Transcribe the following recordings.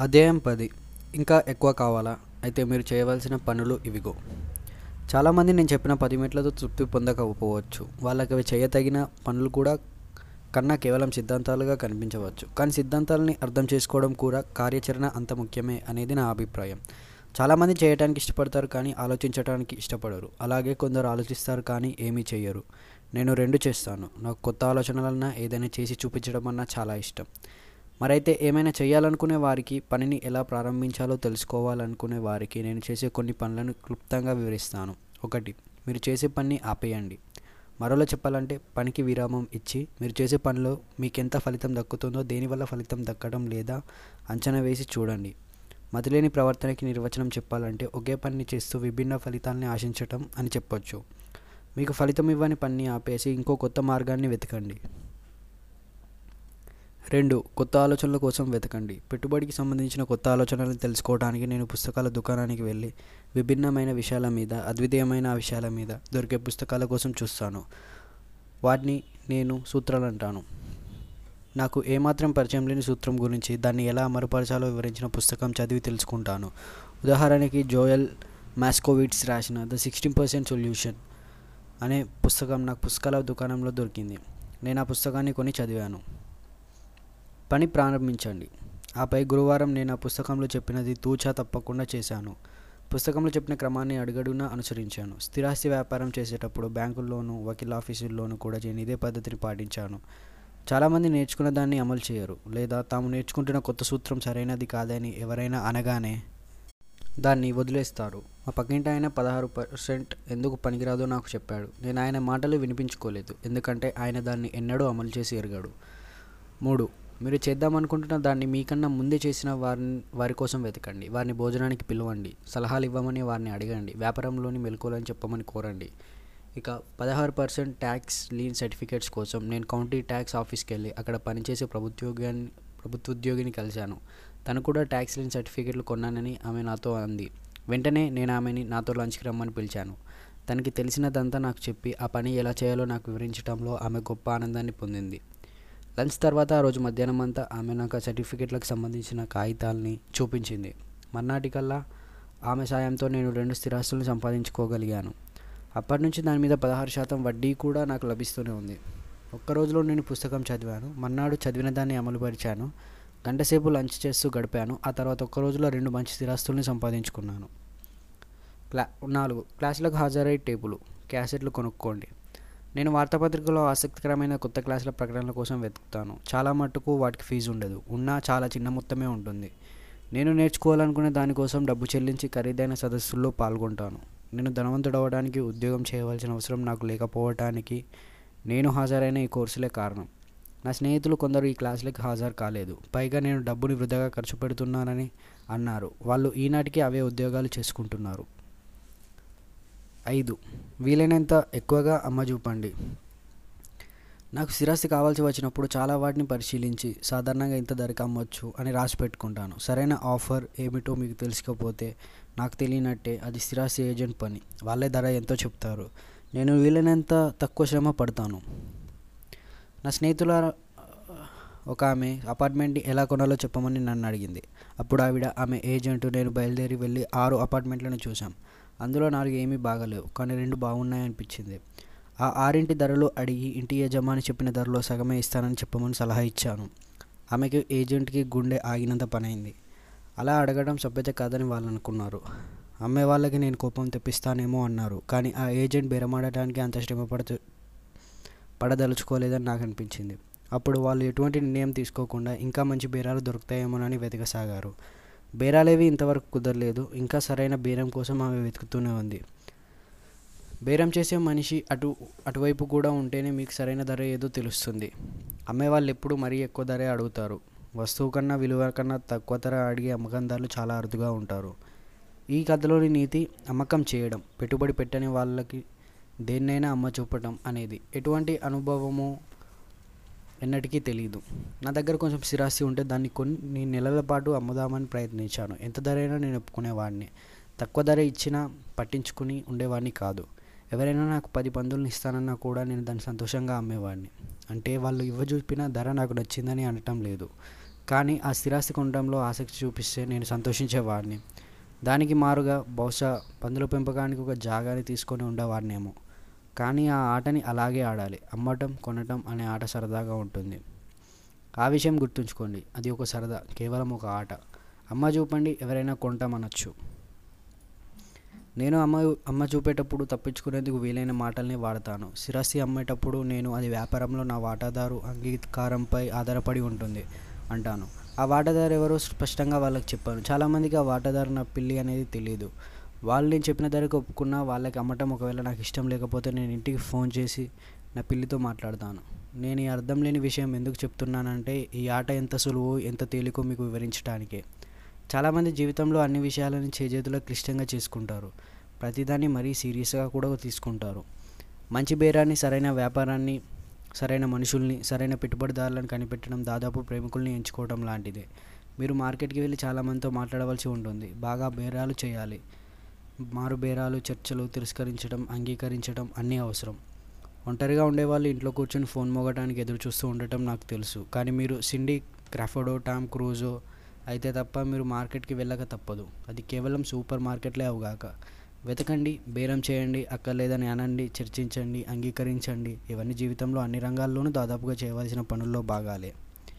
అధ్యాయం 10. ఇంకా ఎక్కువ కావాలా? అయితే మీరు చేయవలసిన పనులు ఇవిగో. చాలామంది నేను చెప్పిన 10 మెట్లతో తృప్తి పొందకపోవచ్చు. వాళ్ళకి అవి చేయతగిన పనులు కూడా కన్నా కేవలం సిద్ధాంతాలుగా కనిపించవచ్చు. కానీ సిద్ధాంతాలని అర్థం చేసుకోవడం కూడా కార్యాచరణ అంత ముఖ్యమే అనేది నా అభిప్రాయం. చాలామంది చేయటానికి ఇష్టపడతారు కానీ ఆలోచించడానికి ఇష్టపడరు. అలాగే కొందరు ఆలోచిస్తారు కానీ ఏమీ చెయ్యరు. నేను రెండు చేస్తాను. నాకు కొత్త ఆలోచనలన్నా ఏదైనా చేసి చూపించడం అన్నా చాలా ఇష్టం. మరైతే ఏమైనా చేయాలనుకునే వారికి, పనిని ఎలా ప్రారంభించాలో తెలుసుకోవాలనుకునే వారికి నేను చేసే కొన్ని పనులను క్లుప్తంగా వివరిస్తాను. 1. మీరు చేసే పనిని ఆపేయండి. మరోలా చెప్పాలంటే పనికి విరామం ఇచ్చి మీరు చేసే పనిలో మీకెంత ఫలితం దక్కుతుందో, దేనివల్ల ఫలితం దక్కడం లేదా అంచనా వేసి చూడండి. మతిలేని ప్రవర్తనకి నిర్వచనం చెప్పాలంటే ఒకే పనిని చేస్తూ విభిన్న ఫలితాలని ఆశించటం అని చెప్పొచ్చు. మీకు ఫలితం ఇవ్వని పనిని ఆపేసి ఇంకో కొత్త మార్గాన్ని వెతకండి. 2. కొత్త ఆలోచనల కోసం వెతకండి. పెట్టుబడికి సంబంధించిన కొత్త ఆలోచనలను తెలుసుకోవడానికి నేను పుస్తకాల దుకాణానికి వెళ్ళి విభిన్నమైన విషయాల మీద, అద్వితీయమైన విషయాల మీద దొరికే పుస్తకాల కోసం చూస్తాను. వాటిని నేను సూత్రాలు అంటాను. నాకు ఏమాత్రం పరిచయం లేని సూత్రం గురించి, దాన్ని ఎలా అమలుపరచాలో వివరించిన పుస్తకం చదివి తెలుసుకుంటాను. ఉదాహరణకి జోయల్ మాస్కోవిట్జ్ రాసిన ద 16% సొల్యూషన్ అనే పుస్తకం నాకు పుస్తకాల దుకాణంలో దొరికింది. నేను ఆ పుస్తకాన్ని కొని చదివాను. పని ప్రారంభించండి. ఆపై గురువారం నేను ఆ పుస్తకంలో చెప్పినది తూచా తప్పకుండా చేశాను. పుస్తకంలో చెప్పిన క్రమాన్ని అడుగడుగునా అనుసరించాను. స్థిరాస్తి వ్యాపారం చేసేటప్పుడు బ్యాంకుల్లోనూ, వకీల్ ఆఫీసుల్లోనూ కూడా నేను ఇదే పద్ధతిని పాటించాను. చాలామంది నేర్చుకున్న దాన్ని అమలు చేయరు, లేదా తాము నేర్చుకుంటున్న కొత్త సూత్రం సరైనది కాదని ఎవరైనా అనగానే దాన్ని వదిలేస్తారు. మా పక్కింటి ఆయన 16% ఎందుకు పనికిరాదో నాకు చెప్పాడు. నేను ఆయన మాటలు వినిపించుకోలేదు, ఎందుకంటే ఆయన దాన్ని ఎన్నడూ అమలు చేసి ఎరగాడు. 3. మీరు చేద్దామనుకుంటున్న దాన్ని మీకన్నా ముందే చేసిన వారి కోసం వెతకండి. వారిని భోజనానికి పిలవండి. సలహాలు ఇవ్వమని వారిని అడగండి. వ్యాపారంలోని మెలకువలను చెప్పమని కోరండి. ఇక 16% ట్యాక్స్ లీన్ సర్టిఫికేట్స్ కోసం నేను కౌంటీ ట్యాక్స్ ఆఫీస్కి వెళ్ళి అక్కడ పనిచేసే ప్రభుత్వోద్యోగిని కలిశాను. తను కూడా ట్యాక్స్ లీన్ సర్టిఫికేట్లు కొన్నానని ఆమె నాతో అంది. వెంటనే నేను ఆమెని నాతో లంచ్కి రమ్మని పిలిచాను. తనకి తెలిసినదంతా నాకు చెప్పి ఆ పని ఎలా చేయాలో నాకు వివరించడంలో ఆమె గొప్ప ఆనందాన్ని పొందింది. లంచ్ తర్వాత ఆ రోజు మధ్యాహ్నం అంతా ఆమె నాకు సర్టిఫికేట్లకు సంబంధించిన కాగితాలని చూపించింది. మర్నాటికల్లా ఆమె సాయంతో నేను 2 స్థిరాస్తులను సంపాదించుకోగలిగాను. అప్పటి నుంచి దాని మీద 16% వడ్డీ కూడా నాకు లభిస్తూనే ఉంది. ఒక్కరోజులో నేను పుస్తకం చదివాను. మర్నాడు చదివిన దాన్ని అమలుపరిచాను. గంటసేపు లంచ్ చేస్తూ గడిపాను. ఆ తర్వాత ఒక్క రోజులో 2 మంచి స్థిరాస్తుల్ని సంపాదించుకున్నాను. 4. క్లాసులకు హాజరై టేపులు, క్యాసెట్లు కొనుక్కోండి. నేను వార్తాపత్రికలో ఆసక్తికరమైన కొత్త క్లాసుల ప్రకటనల కోసం వెతుకుతాను. చాలా మట్టుకు వాటికి ఫీజు ఉండదు, ఉన్నా చాలా చిన్న మొత్తమే ఉంటుంది. నేను నేర్చుకోవాలనుకునే దానికోసం డబ్బు చెల్లించి ఖరీదైన సదస్సుల్లో పాల్గొంటాను. నేను ధనవంతుడవడానికి ఉద్యోగం చేయవలసిన అవసరం నాకు లేకపోవటానికి నేను హాజరైన ఈ కోర్సులే కారణం. నా స్నేహితులు కొందరు ఈ క్లాసులకి హాజరు కాలేదు. పైగా నేను డబ్బుని వృధాగా ఖర్చు పెడుతున్నానని అన్నారు. వాళ్ళు ఈనాటికి అవే ఉద్యోగాలు చేసుకుంటున్నారు. 5. వీలైనంత ఎక్కువగా అమ్మ చూపండి. నాకు స్థిరాస్తి కావాల్సి వచ్చినప్పుడు చాలా వాటిని పరిశీలించి సాధారణంగా ఇంత ధరకు అమ్మొచ్చు అని రాసి పెట్టుకుంటాను. సరైన ఆఫర్ ఏమిటో మీకు తెలుసుకోకపోతే నాకు తెలియనట్టే, అది స్థిరాస్తి ఏజెంట్ పని. వాళ్ళే ధర ఎంతో చెప్తారు. నేను వీలైనంత తక్కువ శ్రమ పడతాను. నా స్నేహితుల ఒక ఆమె అపార్ట్మెంట్ని ఎలా కొనాలో చెప్పమని నన్ను అడిగింది. అప్పుడు ఆమె ఏజెంట్ నేను బయలుదేరి వెళ్ళి 6 అపార్ట్మెంట్లను చూసాం. అందులో 4 ఏమీ బాగాలేవు, కానీ 2 బాగున్నాయనిపించింది. ఆ 6 ధరలు అడిగి ఇంటి యజమాని చెప్పిన ధరలో సగమే ఇస్తానని చెప్పమని సలహా ఇచ్చాను. ఆమెకి ఏజెంట్కి గుండె ఆగినంత పనైంది. అలా అడగడం సభ్యత కాదని వాళ్ళు అనుకున్నారు. అమ్మే వాళ్ళకి నేను కోపం తెప్పిస్తానేమో అన్నారు. కానీ ఆ ఏజెంట్ బేరమాడటానికి అంత శ్రమ పడదలుచుకోలేదని నాకు అనిపించింది. అప్పుడు వాళ్ళు ఎటువంటి నిర్ణయం తీసుకోకుండా ఇంకా మంచి బేరాలు దొరుకుతాయేమోనని వెతకసాగారు. బేరాలేవి ఇంతవరకు కుదరలేదు. ఇంకా సరైన బేరం కోసం ఆమె వెతుకుతూనే ఉంది. బేరం చేసే మనిషి అటువైపు కూడా ఉంటేనే మీకు సరైన ధర ఏదో తెలుస్తుంది. అమ్మేవాళ్ళు ఎప్పుడు మరీ ఎక్కువ ధరే అడుగుతారు. వస్తువు కన్నా విలువ కన్నా తక్కువ ధర అడిగే అమ్మకందారులు చాలా అరుదుగా ఉంటారు. ఈ కథలోని నీతి అమ్మకం చేయడం, పెట్టుబడి పెట్టని వాళ్ళకి దేన్నైనా అమ్మ చూపటం అనేది ఎటువంటి అనుభవమో ఎన్నటికీ తెలియదు. నా దగ్గర కొంచెం స్థిరాస్తి ఉంటే దాన్ని కొన్ని నెలల పాటు అమ్ముదామని ప్రయత్నించాను. ఎంత ధర అయినా నేను ఒప్పుకునేవాడిని. తక్కువ ధర ఇచ్చినా పట్టించుకుని ఉండేవాడిని కాదు. ఎవరైనా నాకు 10 పందులను ఇస్తానన్నా కూడా నేను దాన్ని సంతోషంగా అమ్మేవాడిని. అంటే వాళ్ళు ఇవ్వజూపిన ధర నాకు నచ్చిందని అనటం లేదు, కానీ ఆ స్థిరాస్తి కొనడంలో ఆసక్తి చూపిస్తే నేను సంతోషించేవాడిని. దానికి మారుగా బహుశా పందుల పెంపకానికి ఒక జాగాని తీసుకొని ఉండేవాడినేమో. కానీ ఆ ఆటని అలాగే ఆడాలి. అమ్మటం కొనటం అనే ఆట సరదాగా ఉంటుంది. ఆ విషయం గుర్తుంచుకోండి. అది ఒక సరదా, కేవలం ఒక ఆట. అమ్మ చూపండి, ఎవరైనా కొంటామనొచ్చు. నేను అమ్మ చూపేటప్పుడు తప్పించుకునేందుకు వీలైన మాటల్ని వాడతాను. స్థిరాస్తి అమ్మేటప్పుడు నేను అది వ్యాపారంలో నా వాటాదారు అంగీకారంపై ఆధారపడి ఉంటుంది అంటాను. ఆ వాటాదారు ఎవరో స్పష్టంగా వాళ్ళకి చెప్పాను. చాలామందికి ఆ వాటాదారు నా పిల్లి అనేది తెలియదు. వాళ్ళు నేను చెప్పిన ధరకు ఒప్పుకున్నా వాళ్ళకి అమ్మటం ఒకవేళ నాకు ఇష్టం లేకపోతే నేను ఇంటికి ఫోన్ చేసి నా పిల్లితో మాట్లాడతాను. నేను ఈ అర్థం లేని విషయం ఎందుకు చెప్తున్నానంటే ఈ ఆట ఎంత సులువో ఎంత తేలికో మీకు వివరించడానికే. చాలామంది జీవితంలో అన్ని విషయాలను చేజేతులో క్లిష్టంగా చేసుకుంటారు. ప్రతిదాన్ని మరీ సీరియస్గా కూడా తీసుకుంటారు. మంచి బేరాన్ని, సరైన వ్యాపారాన్ని, సరైన మనుషుల్ని, సరైన పెట్టుబడిదారులను కనిపెట్టడం దాదాపు ప్రేమికుల్ని ఎంచుకోవడం లాంటిదే. మీరు మార్కెట్కి వెళ్ళి చాలామందితో మాట్లాడవలసి ఉంటుంది. బాగా బేరాలు చేయాలి. మారు బేరాలు, చర్చలు, తిరస్కరించడం, అంగీకరించడం అన్నీ అవసరం. ఒంటరిగా ఉండేవాళ్ళు ఇంట్లో కూర్చొని ఫోన్ మోగటానికి ఎదురు చూస్తూ ఉండటం నాకు తెలుసు. కానీ మీరు సిండీ క్రాఫర్డో, టామ్ క్రూజో అయితే తప్ప మీరు మార్కెట్కి వెళ్ళక తప్పదు. అది కేవలం సూపర్ మార్కెట్లే అవుగాక. వెతకండి, బేరం చేయండి, అక్కర్లేదని అనండి, చర్చించండి, అంగీకరించండి. ఇవన్నీ జీవితంలో అన్ని రంగాల్లోనూ దాదాపుగా చేయవలసిన పనుల్లో భాగాలే.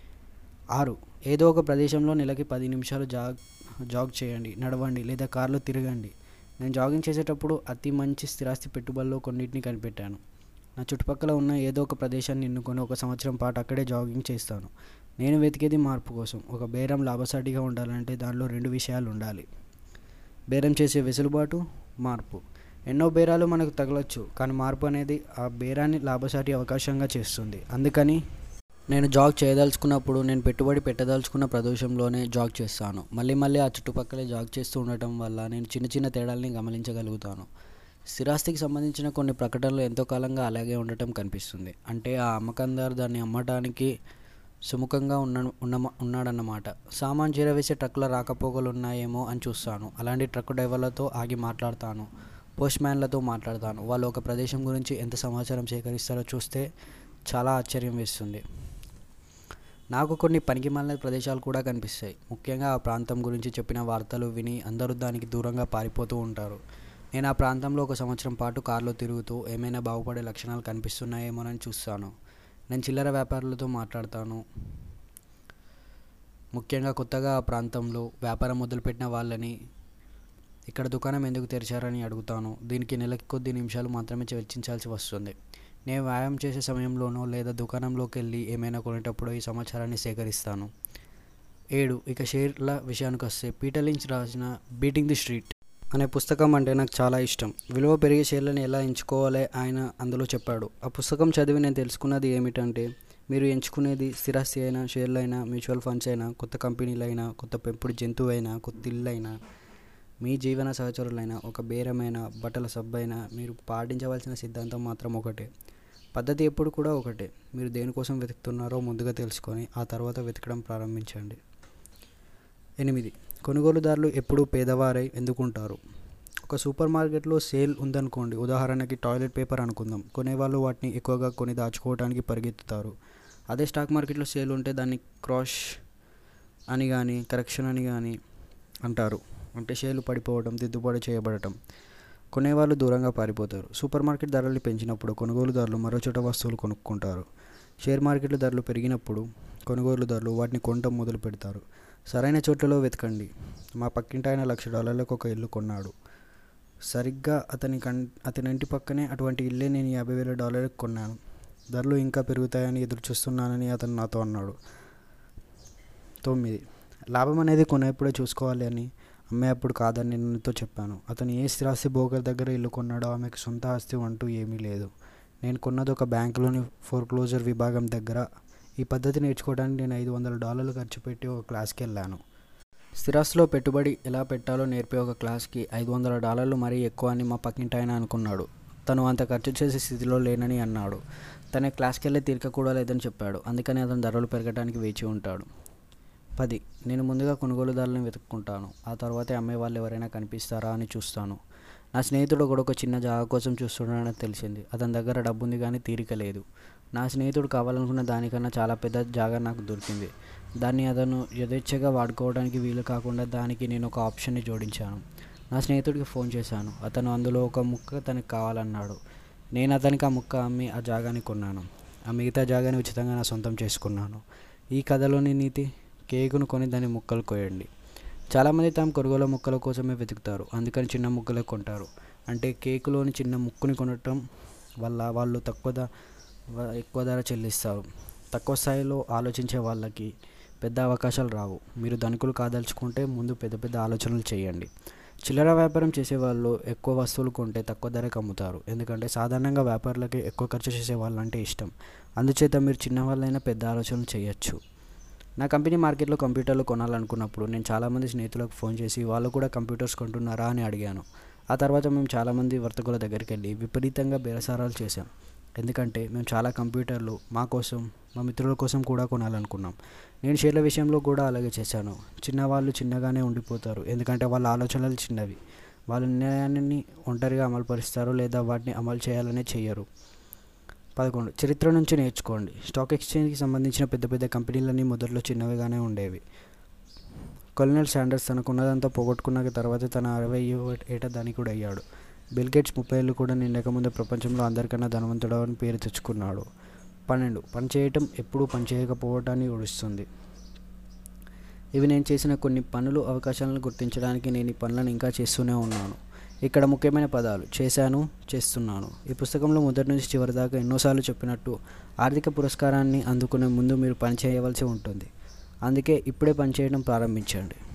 6. ఏదో ఒక ప్రదేశంలో నెలకి 10 నిమిషాలు జాగ్ చేయండి, నడవండి లేదా కార్లో తిరగండి. నేను జాగింగ్ చేసేటప్పుడు అతి మంచి స్థిరాస్తి పెట్టుబడుల్లో కొన్నింటిని కనిపెట్టాను. నా చుట్టుపక్కల ఉన్న ఏదో ఒక ప్రదేశాన్ని ఎన్నుకొని 1 సంవత్సరం పాటు అక్కడే జాగింగ్ చేస్తాను. నేను వెతికేది మార్పు కోసం. ఒక బేరం లాభసాటిగా ఉండాలంటే దానిలో 2 విషయాలు ఉండాలి: బేరం చేసే వెసులుబాటు, మార్పు. ఎన్నో బేరాలు మనకు తగలొచ్చు, కానీ మార్పు అనేది ఆ బేరాన్ని లాభసాటి అవకాశంగా చేస్తుంది. అందుకని నేను జాగ్ చేయదలుచుకున్నప్పుడు నేను పెట్టుబడి పెట్టదలుచుకున్న ప్రదేశంలోనే జాగ్ చేస్తాను. మళ్ళీ ఆ చుట్టుపక్కలే జాగ్ చేస్తూ ఉండటం వల్ల నేను చిన్న చిన్న తేడాల్ని గమనించగలుగుతాను. స్థిరాస్తికి సంబంధించిన కొన్ని ప్రకటనలు ఎంతో కాలంగా అలాగే ఉండటం కనిపిస్తుంది. అంటే ఆ అమ్మకందారు దాన్ని అమ్మటానికి సుముఖంగా ఉన్నాడన్నమాట. సామాన్ చేరవేసే ట్రక్కుల రాకపోకలు ఉన్నాయేమో అని చూస్తాను. అలాంటి ట్రక్ డ్రైవర్లతో ఆగి మాట్లాడతాను. పోస్ట్ మ్యాన్లతో మాట్లాడతాను. వాళ్ళు ఒక ప్రదేశం గురించి ఎంత సమాచారం సేకరిస్తారో చూస్తే చాలా ఆశ్చర్యం వేస్తుంది. నాకు కొన్ని పనికిమాలిన ప్రదేశాలు కూడా కనిపిస్తాయి. ముఖ్యంగా ఆ ప్రాంతం గురించి చెప్పిన వార్తలు విని అందరూ దానికి దూరంగా పారిపోతూ ఉంటారు. నేను ఆ ప్రాంతంలో 1 సంవత్సరం పాటు కారులో తిరుగుతూ ఏమైనా బాగుపడే లక్షణాలు కనిపిస్తున్నాయేమోనని చూస్తాను. నేను చిల్లర వ్యాపారులతో మాట్లాడతాను. ముఖ్యంగా కొత్తగా ఆ ప్రాంతంలో వ్యాపారం మొదలుపెట్టిన వాళ్ళని ఇక్కడ దుకాణం ఎందుకు తెరిచారని అడుగుతాను. దీనికి నెలకి కొద్ది నిమిషాలు మాత్రమే వెచ్చించాల్సి వస్తుంది. నేను వ్యాయామం చేసే సమయంలోనో లేదా దుకాణంలోకి వెళ్ళి ఏమైనా కొనేటప్పుడు ఈ సమాచారాన్ని సేకరిస్తాను. 7. ఇక షేర్ల విషయానికి వస్తే పీటర్ లించ్ రాసిన బీటింగ్ ది స్ట్రీట్ అనే పుస్తకం అంటే నాకు చాలా ఇష్టం. విలువ పెరిగే షేర్లను ఎలా ఎంచుకోవాలో ఆయన అందులో చెప్పాడు. ఆ పుస్తకం చదివి నేను తెలుసుకున్నది ఏమిటంటే మీరు ఎంచుకునేది స్థిరాస్తి అయినా, షేర్లైనా, మ్యూచువల్ ఫండ్స్ అయినా, కొత్త కంపెనీలైనా, కొత్త పెంపుడు జంతువు అయినా, కొత్త ఇల్లైనా, మీ జీవన సహచరులైనా, ఒక బేరమైన, బట్టల సబ్బైనా, మీరు పాటించవలసిన సిద్ధాంతం మాత్రం ఒకటే. పద్ధతి ఎప్పుడు కూడా ఒకటే. మీరు దేనికోసం వెతుకుతున్నారో ముందుగా తెలుసుకొని ఆ తర్వాత వెతకడం ప్రారంభించండి. 8. కొనుగోలుదారులు ఎప్పుడూ పేదవారై ఎందుకుంటారు? ఒక సూపర్ మార్కెట్లో సేల్ ఉందనుకోండి. ఉదాహరణకి టాయిలెట్ పేపర్ అనుకుందాం. కొనేవాళ్ళు వాటిని ఎక్కువగా కొని దాచుకోవడానికి పరిగెత్తుతారు. అదే స్టాక్ మార్కెట్లో సేల్ ఉంటే దాన్ని క్రాష్ అని కానీ, కరెక్షన్ అని కానీ అంటారు. అంటే షేర్లు పడిపోవడం, దిద్దుబాటు చేయబడటం. కొనేవాళ్ళు దూరంగా పారిపోతారు. సూపర్ మార్కెట్ ధరలు పెంచినప్పుడు కొనుగోలుదారులు మరో చోట వస్తువులు కొనుక్కుంటారు. షేర్ మార్కెట్లో ధరలు పెరిగినప్పుడు కొనుగోలుదారులు వాటిని కొనటం మొదలు పెడతారు. సరైన చోట్లలో వెతకండి. మా పక్కింటి ఆయన $1,00,000 ఒక ఇల్లు కొన్నాడు. సరిగ్గా అతని ఇంటి పక్కనే అటువంటి ఇల్లే నేను $50,000 కొన్నాను. ధరలు ఇంకా పెరుగుతాయని ఎదురు చూస్తున్నానని అతను నాతో అన్నాడు. 9. లాభం అనేది కొనేప్పుడే చూసుకోవాలి అని అమ్మేటప్పుడు కాదని నేను నీతో చెప్పాను. అతను ఏ స్థిరాస్తి బ్రోకర్ దగ్గర ఇల్లు కొన్నాడో ఆమెకు సొంత ఆస్తి అంటూ ఏమీ లేదు. నేను కొన్నది ఒక బ్యాంకులోని ఫోర్క్లోజర్ విభాగం దగ్గర. ఈ పద్ధతి నేర్చుకోవడానికి నేను $500 ఖర్చు పెట్టి ఒక క్లాస్కి వెళ్ళాను. స్థిరాస్తిలో పెట్టుబడి ఎలా పెట్టాలో నేర్పే ఒక క్లాస్కి $500 మరీ ఎక్కువ అని మా పక్కింటి ఆయన అనుకున్నాడు. తను అంత ఖర్చు చేసే స్థితిలో లేనని అన్నాడు. తన క్లాస్కి వెళ్ళే తీరిక కూడా లేదని చెప్పాడు. అందుకని అతను ధరలు పెరగడానికి వేచి ఉంటాడు. 10. నేను ముందుగా కొనుగోలుదారులను వెతుక్కుంటాను. ఆ తర్వాతే అమ్మేవాళ్ళు ఎవరైనా కనిపిస్తారా అని చూస్తాను. నా స్నేహితుడు కూడా ఒక చిన్న జాగా కోసం చూస్తున్నాడని తెలిసింది. అతని దగ్గర డబ్బుంది కానీ తీరిక లేదు. నా స్నేహితుడు కావాలనుకున్న దానికన్నా చాలా పెద్ద జాగా నాకు దొరికింది. దాన్ని అతను యథేచ్ఛగా వాడుకోవడానికి వీలు కాకుండా దానికి నేను ఒక ఆప్షన్ని జోడించాను. నా స్నేహితుడికి ఫోన్ చేశాను. అతను అందులో ఒక ముక్క తనకు కావాలన్నాడు. నేను అతనికి ఆ ముక్క అమ్మి ఆ జాగాని కొన్నాను. ఆ మిగతా జాగాని ఉచితంగా నా సొంతం చేసుకున్నాను. ఈ కథలోని నీతి: కేకును కొని దాని ముక్కలు కోయండి. చాలామంది తాము కొనుగోలు ముక్కల కోసమే వెతుకుతారు, అందుకని చిన్న ముక్కలే కొంటారు. అంటే కేకులోని చిన్న ముక్కుని కొనటం వల్ల వాళ్ళు ఎక్కువ ధర చెల్లిస్తారు. తక్కువ స్థాయిలో ఆలోచించే వాళ్ళకి పెద్ద అవకాశాలు రావు. మీరు ధనికులు కాదలుచుకుంటే ముందు పెద్ద పెద్ద ఆలోచనలు చేయండి. చిల్లర వ్యాపారం చేసేవాళ్ళు ఎక్కువ వస్తువులు కొంటే తక్కువ ధరకు అమ్ముతారు. ఎందుకంటే సాధారణంగా వ్యాపారులకి ఎక్కువ ఖర్చు చేసే వాళ్ళంటే ఇష్టం. అందుచేత మీరు చిన్న వాళ్ళైనా పెద్ద ఆలోచనలు చేయొచ్చు. నా కంపెనీ మార్కెట్లో కంప్యూటర్లు కొనాలనుకున్నప్పుడు నేను చాలామంది స్నేహితులకు ఫోన్ చేసి వాళ్ళు కూడా కంప్యూటర్స్ కొంటున్నారా అని అడిగాను. ఆ తర్వాత మేము చాలామంది వర్తకుల దగ్గరికి వెళ్ళి విపరీతంగా బేరసారాలు చేశాం. ఎందుకంటే మేము చాలా కంప్యూటర్లు మా కోసం, మా మిత్రుల కోసం కూడా కొనాలనుకున్నాం. నేను షేర్ల విషయంలో కూడా అలాగే చేశాను. చిన్నవాళ్ళు చిన్నగానే ఉండిపోతారు, ఎందుకంటే వాళ్ళ ఆలోచనలు చిన్నవి. వాళ్ళ నిర్ణయాన్ని ఒంటరిగా అమలుపరుస్తారు లేదా వాటిని అమలు చేయాలనే చెయ్యరు. 11. చరిత్ర నుంచి నేర్చుకోండి. స్టాక్ ఎక్స్చేంజ్కి సంబంధించిన పెద్ద పెద్ద కంపెనీలన్నీ మొదట్లో చిన్నవిగానే ఉండేవి. కొలినల్ శాండర్స్ తనకున్నదంతా పోగొట్టుకున్న తర్వాత తన 60వ ఏట ధనికుడు అయ్యాడు. బిల్ గేట్స్ 30 ఏళ్ళు కూడా నిండకముందే ప్రపంచంలో అందరికన్నా ధనవంతుడు అని పేరు తెచ్చుకున్నాడు. 12. పనిచేయటం ఎప్పుడూ పనిచేయకపోవటాన్ని ఓడిస్తుంది. ఇవి నేను చేసిన కొన్ని పనులు. అవకాశాలను గుర్తించడానికి నేను ఈ పనులను ఇంకా చేస్తూనే ఉన్నాను. ఇక్కడ ముఖ్యమైన పదాలు: చేశాను, చేస్తున్నాను. ఈ పుస్తకంలో మొదటి నుంచి చివరి దాకా ఎన్నోసార్లు చెప్పినట్టు ఆర్థిక పురస్కారాన్ని అందుకునే ముందు మీరు పని చేయవలసి ఉంటుంది. అందుకే ఇప్పుడే పనిచేయడం ప్రారంభించండి.